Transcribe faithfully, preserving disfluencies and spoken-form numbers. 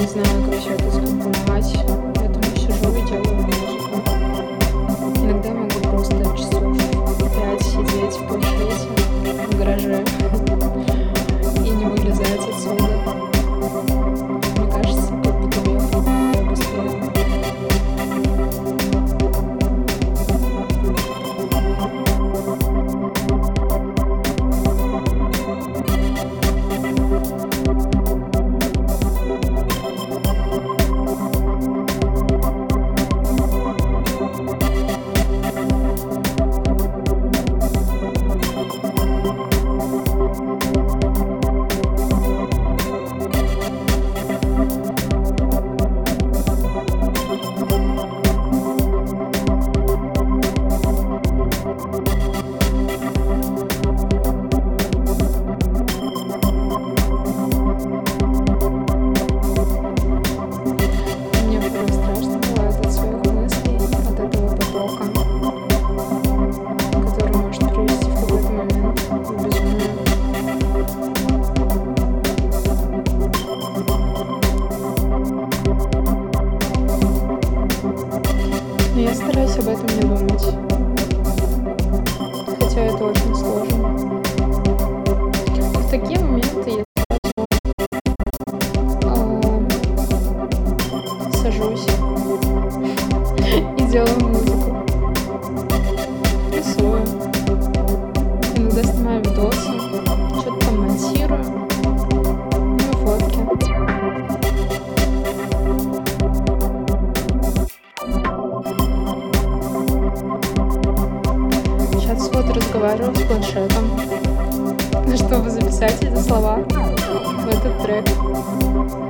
не знаю, как все это скомпоновать, поэтому сижу и делаю музыку. Иногда могу просто часов пять сидеть в планшете в гараже и не вылезать отсюда. Мне кажется, как будто бы я пропадаю постоянно. Мне прям страшно бывает от своих мыслей, от этого потока, который может привести в какой-то момент в безумие. Но я стараюсь об этом не думать, хотя это очень сложно. В такие моменты я а, сажусь и делаю музыку, рисую, иногда снимаю видосы, что-то там монтирую, ну и фотки. Сейчас вот разговариваю с планшетом, чтобы записать эти слова в этот трек.